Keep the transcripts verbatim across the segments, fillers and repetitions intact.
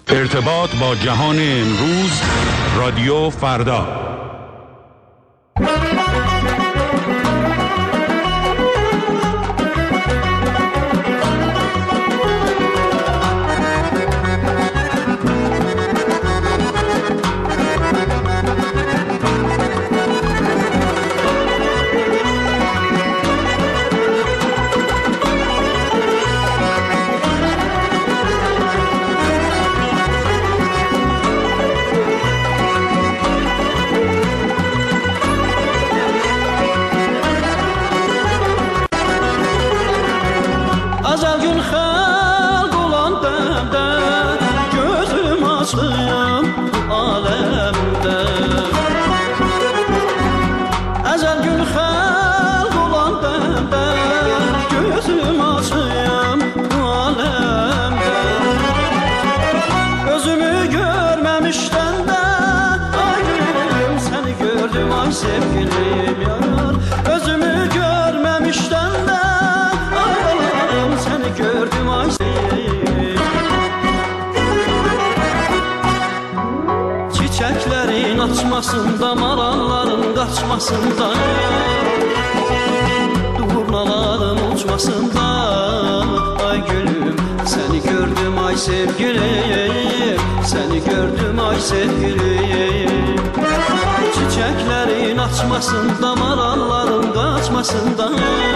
ارتباط با جهان امروز، رادیو فردا. Sevgilim yar, gözümü görmemişten de ağlarım, seni gördüm ay sevgilim. Çiçeklerin açmasında, maralların kaçmasında, durnaların uçmasında, ay gülüm seni gördüm ay sevgilim, seni gördüm ay sevgilim. Çiçeklerin açmasında, maralların kaçmasında,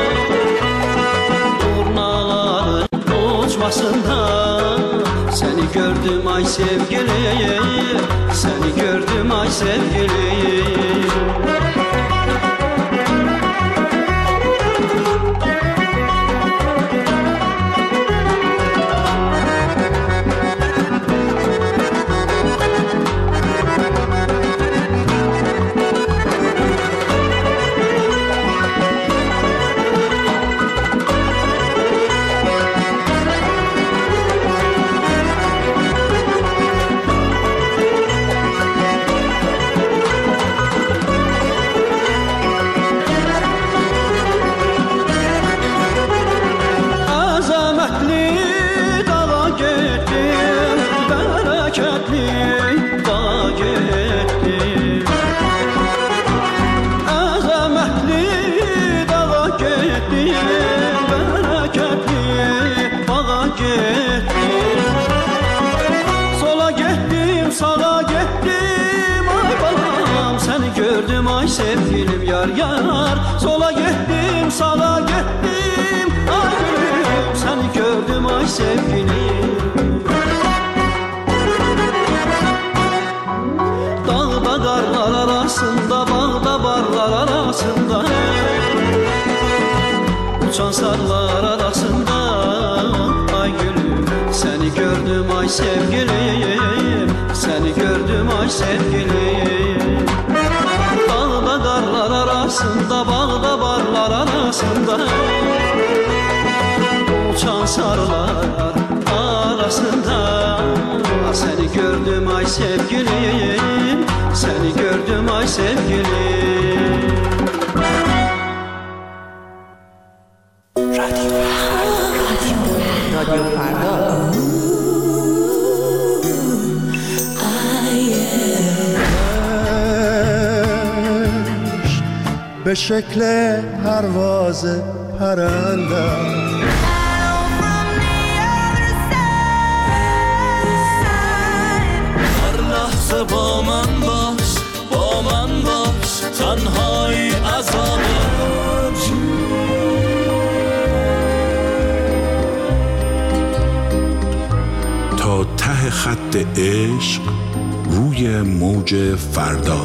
durnaların uçmasında, seni gördüm ay sevgilim, seni gördüm ay sevgilim. Gördüm ay sevgilim yar yar, sola gittim sağa gittim, ay gülüm seni gördüm ay sevgilim. Dağda karlar arasında, bağda barlar arasında, uçan sarlar arasında, ay gülüm seni gördüm ay sevgilim, seni gördüm ay sevgilim. Dağda karlar arasında, bağda barlar arasında, uçan sarılar arasında, seni gördüm ay sevgilim, seni gördüm ay sevgilim. Radyo Radyo Farda. به شکل پرواز پرنده هر لحظه با من باش، با من باش، تنهایی عذابم. تا ته خط عشق روی موج فردا.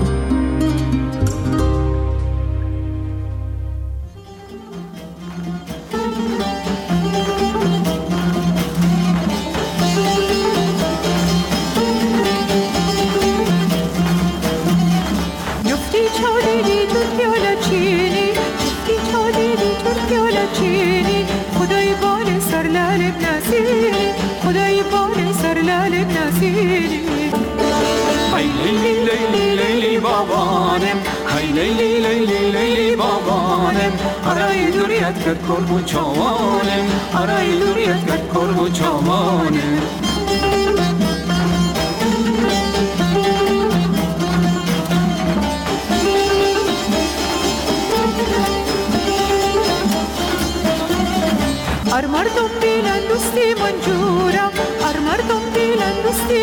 لیلی لیلی لیلی بابانم آرای دوریت کرد کرب و چاوانم آرای دوریت کرد کرب و چاوانم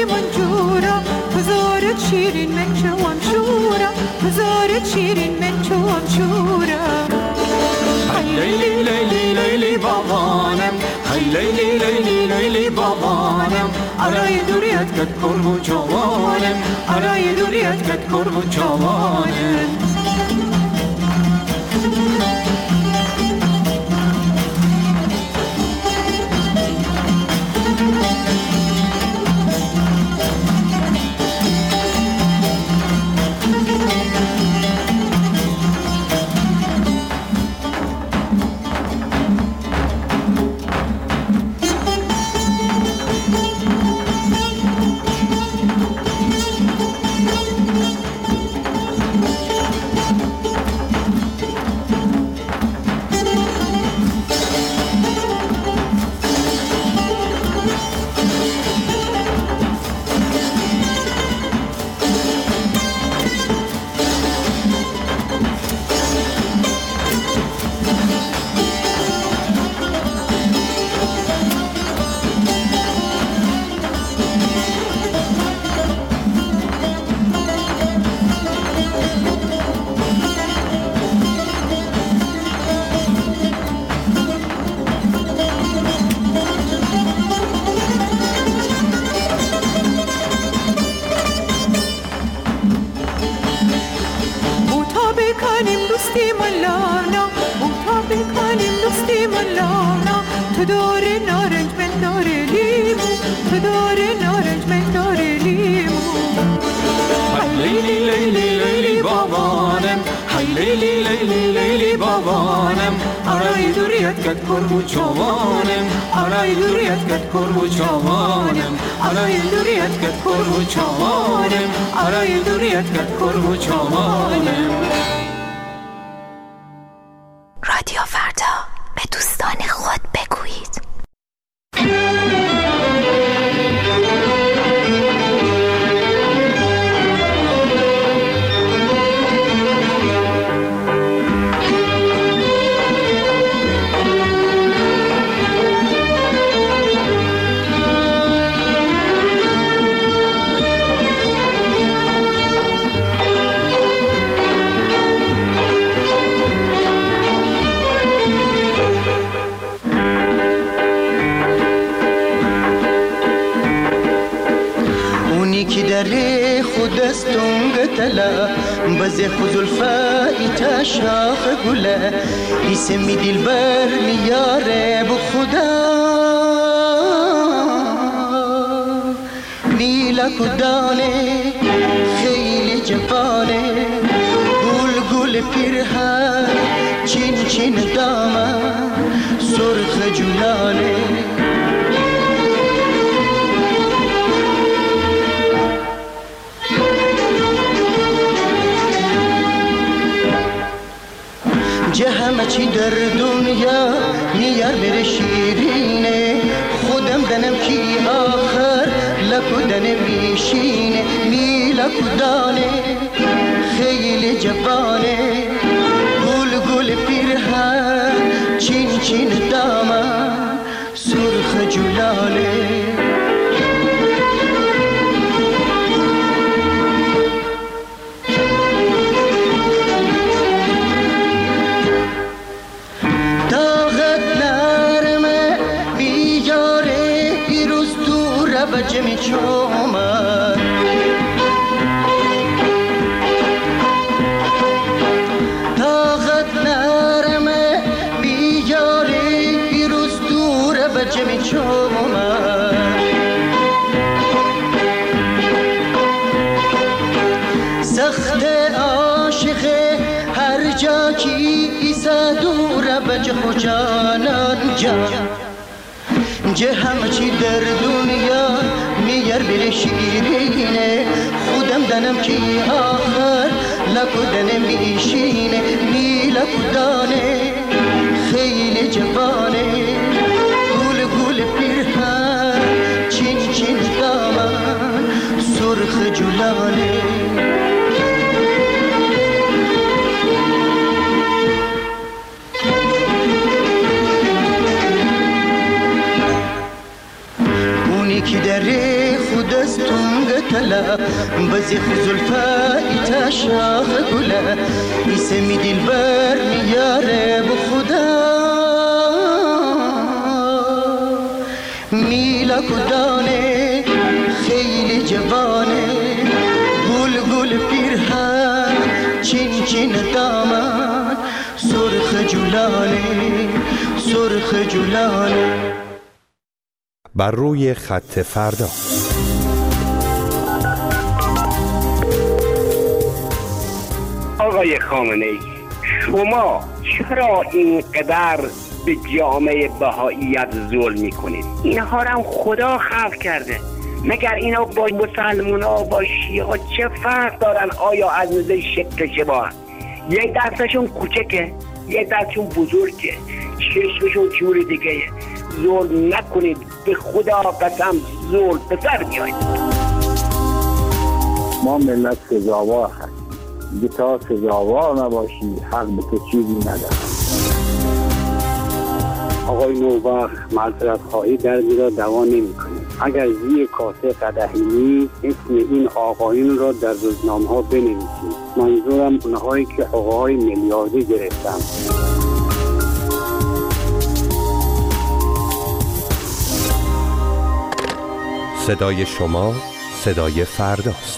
دوستی من جورا بزارت شیرین من چوام شورا بزارت شیرین من چوام شورا لیلی لیلی لیلی بابانم های لیلی لیلی لیلی بابانم arای دوریت کت کرمو جوانم arای دوریت کت کرمو جوانم رادیو فردا به دوستان خود بگویید. بزي خذ الفائتة شاخ قوله يسمي دي البر مياره بخدا ليلة كداني خيلي جباني قول قول فيرها چين چين داما سرخ جلاني همه چی در دنیا میار بره شیرینه خودم دنم کی آخر لکو دنم میشینه می لکو دانه خیلی جوانه گل گل پیرهن چین چین دامن سرخ جلاله جمی چومن طاقت نرمه بیاری بیروز دوره به جمی چومن سخت عاشقه هر جا کی ایسا دوره به جخو جانان جان جه همه چی در دنیا میار بره شیرینه خودم دنم کی آخر لکو دنم میشینه می لکو دانه خیلی جوانه گول گول پیرهن چین چین دامن سرخ جلانه یکی در خود از تونگ تلا بزی خزلفا ایتا شاخ گله ایسه می دل بر میاره بخدا میلا کدانه خیلی جوانه گل گل پیرهن چین چین دامن سرخ جولانه سرخ جولانه. بر روی خط فردا. آقای خامنه‌ای، شما چرا اینقدر به جامعه بهائیت ظلم میکنید؟ اینها رو هم خدا خلق کرده. مگر اینا با مسلمونا با شیعه چه فرق دارن؟ آیا از نظر شکل شباهن؟ یک دستشون کوچکه، یک دستشون بزرگه، چشمشون جور دیگه. ظلم نکنید، به خدا قسم ظلم به سر میایید. ما ملت سزاوار هستیم، دیگه تا سزاوار نباشی حق به تو چیزی نداره. آقای نوبخت معذرت خواهی دردی را دوا نمی کنید. اگر زیر کاسه قدحی نیست اسم این آقایون را در روزنامه ها بنویسید. منظورم اونهایی که حقوقهای میلیاردی گرفتن. صدای شما صدای فرداست.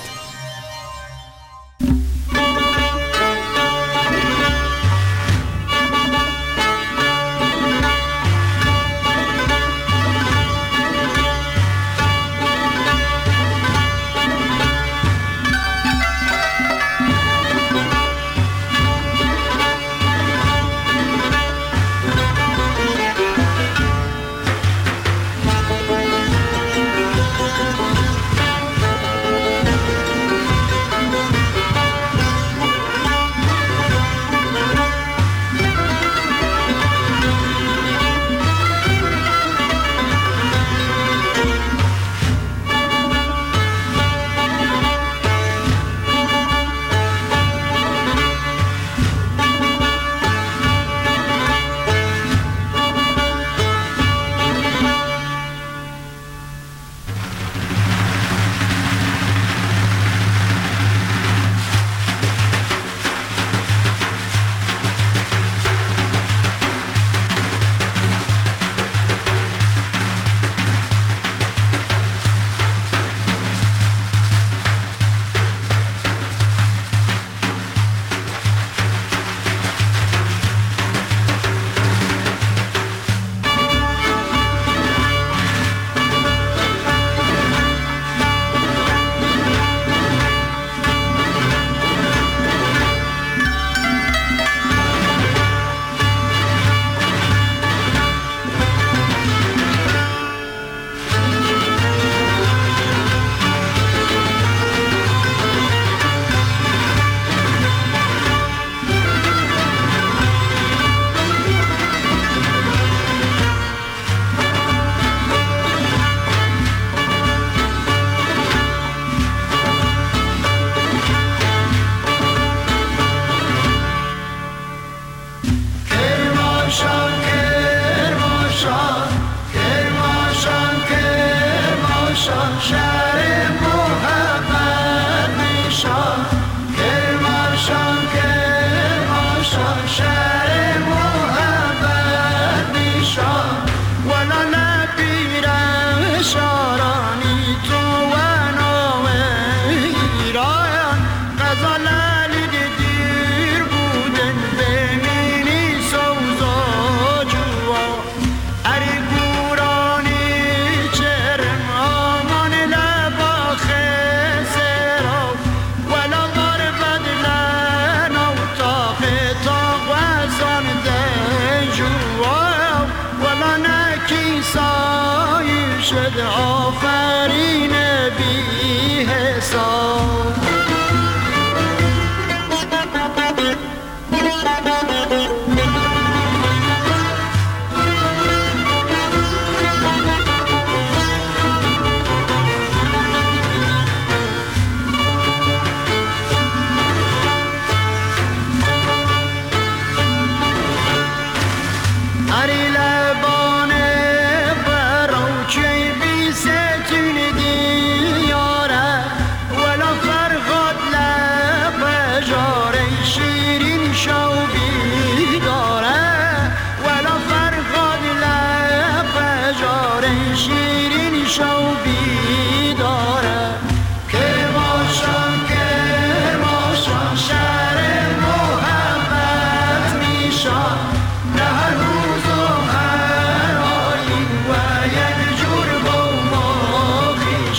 Ari Gurani Cherem Aman La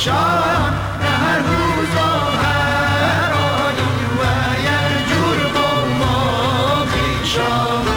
باشان به هر روز و هر آیی و یک جور قوم و خویشان.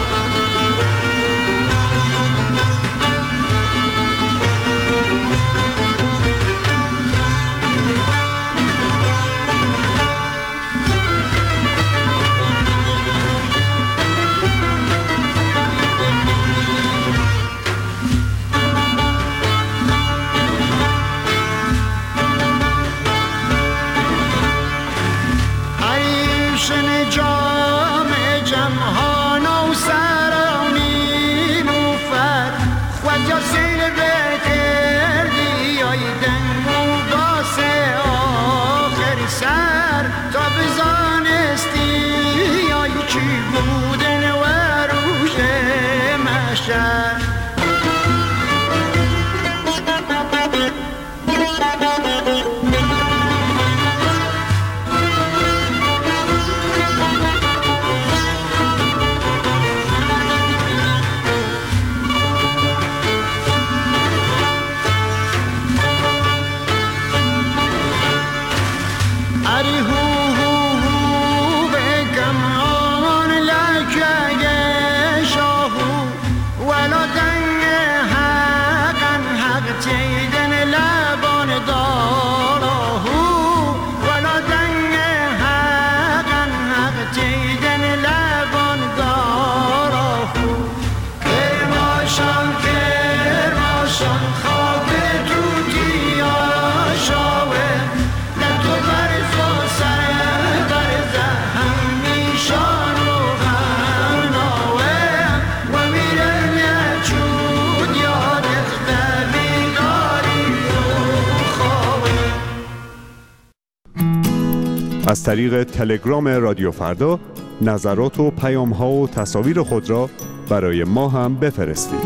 از طریق تلگرام رادیو فردا نظرات و پیام‌ها و تصاویر خود را برای ما هم بفرستید.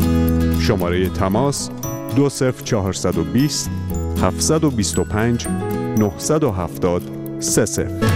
شماره تماس دو صفر چهارصد و بیست هفتصد و بیست و پنج نهصد و هفتاد سه صفر.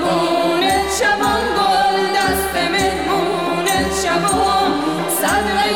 Sadra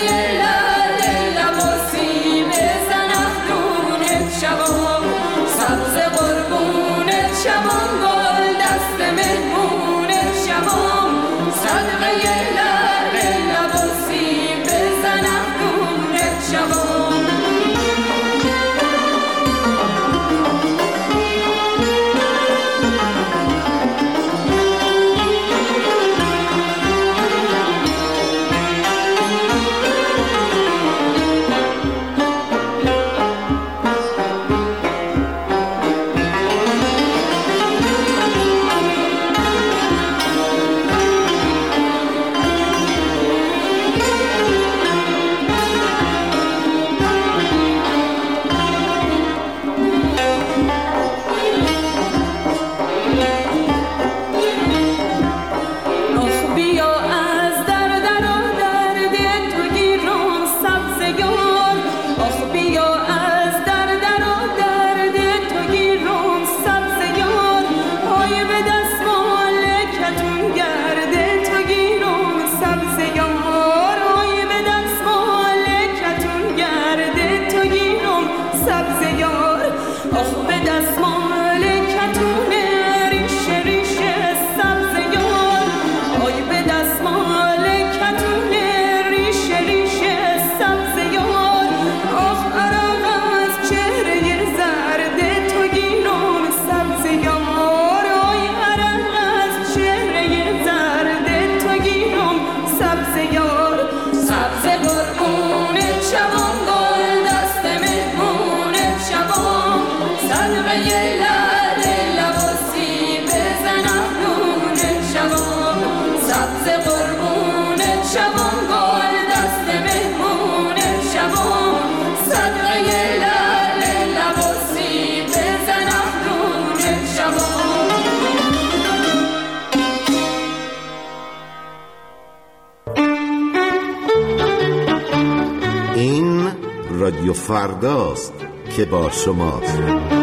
رادیو فرداست که با شماست.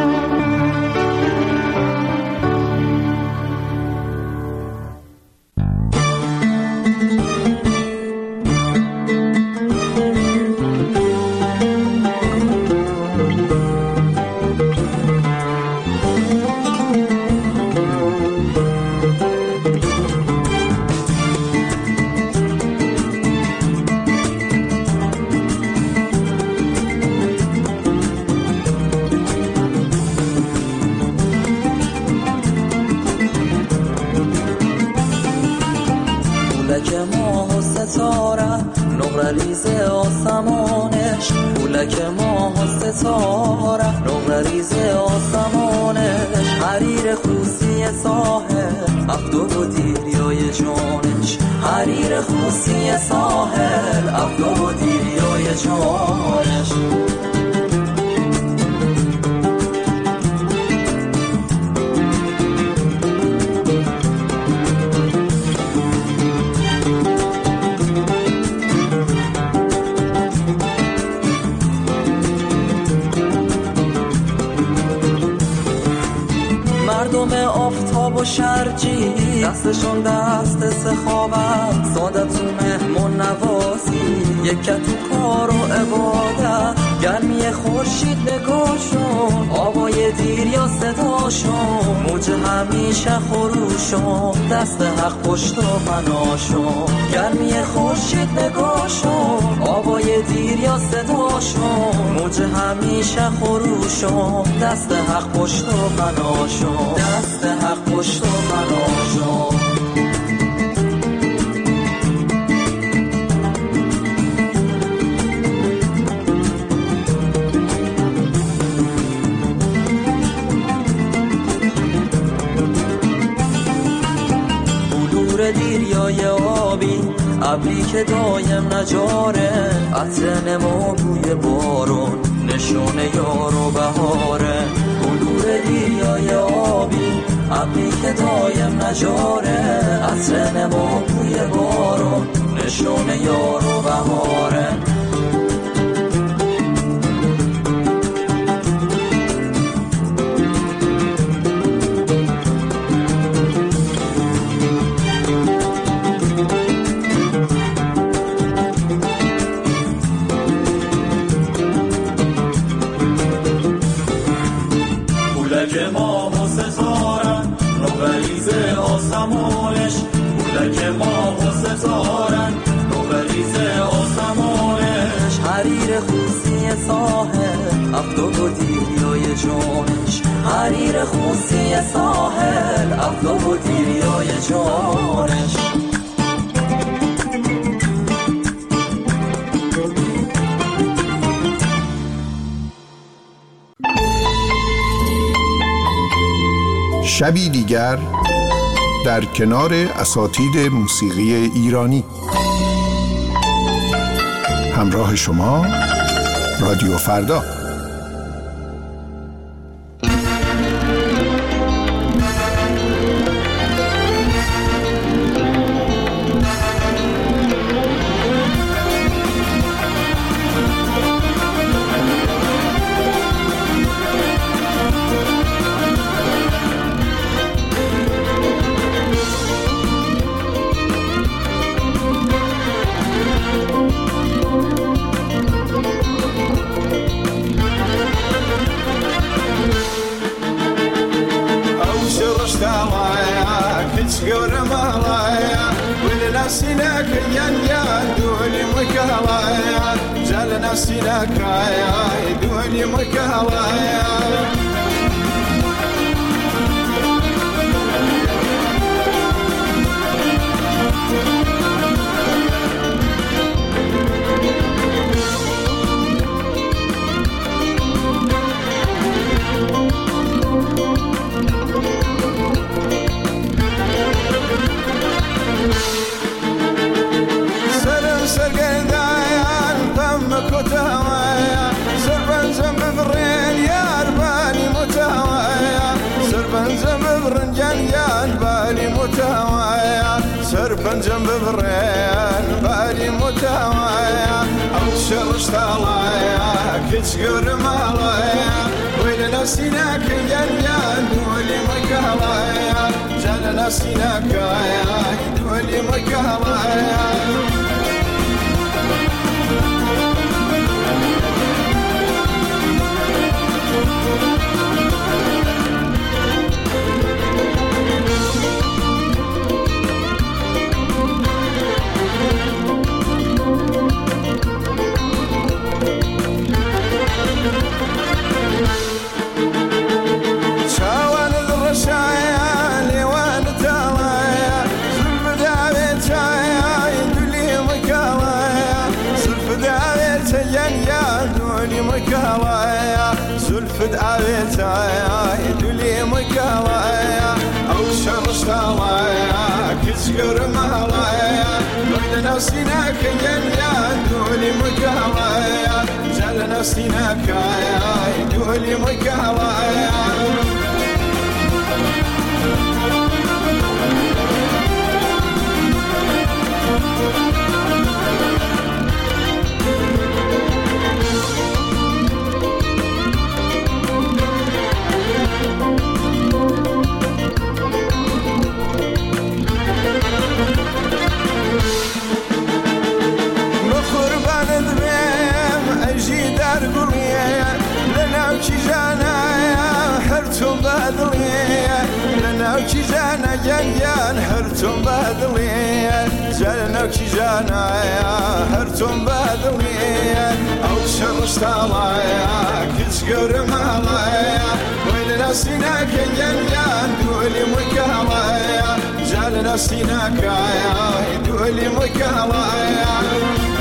دستشون دست سخاوت ساده تو مهمون نوازی یکت تو کار و عبادت گرمی خورشید نگاهشون آوای دیر یا صداشون موج همیشه خروشون دست حق پشت و پناشون گرمی خورشید نگاهشون آوای دیر یا صداشون موج همیشه خروشون دست حق پشت و پناشون دست حق پشت و پناشون دیریای آبی ابری که دایم نجاره عطر نما بوی بارون نشونه یار و بهاره بلور دیریای آبی ابری که دایم نجاره عطر نما بوی بارون نشونه یار و بهاره ساحل افتاد و دیریای جانش حریر خوصی ساحل افتاد و دیریای جانش شبی دیگر در کنار اساتید موسیقی ایرانی همراه شما رادیو فردا. سرپنجم ببرين بالي متوايا او شرشت الله كتقرم عليا ويلنا سيناك يا دولي مكهلايا جالنا سيناك يا دولي مكهلايا زلفت عبيتايا يدولي مكالايا أو شمس طالايا كتقر مالايا ويلنا سيناك يا دولي مكالايا جالنا سيناك يا دولي مكالايا لناوكي جانا جنجان هرتم بدليا جلناوكي جانا يا هرتم بدليا أو شمس طالايا كتقر مالايا ويلنا سيناك جنجان دولي مكالايا جلنا سيناك يا دولي مكالايا